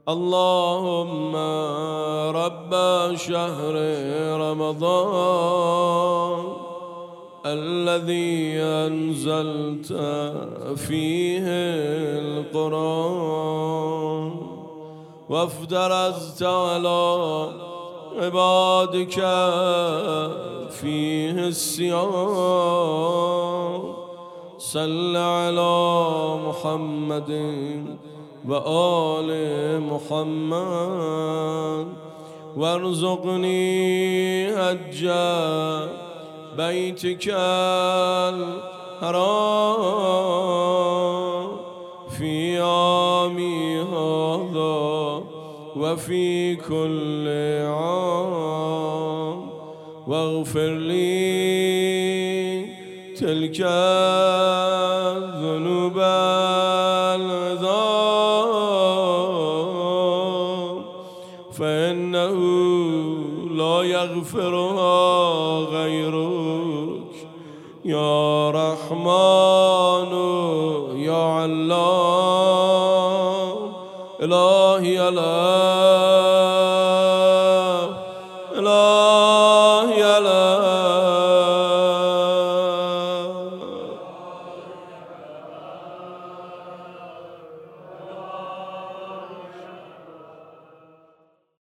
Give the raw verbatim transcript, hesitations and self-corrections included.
اللهم رب شهر رمضان الذي أنزلت فيه القرآن وافترضت على عبادك فيه الصيام صل على محمد وآل محمد وارزقني حج بيتك الحرام في عامي هذا وفي كل عام واغفر لي تلك الذنوب العظام فإنه لا يغفرها غيرك يا رحمن يا علام إلهي علام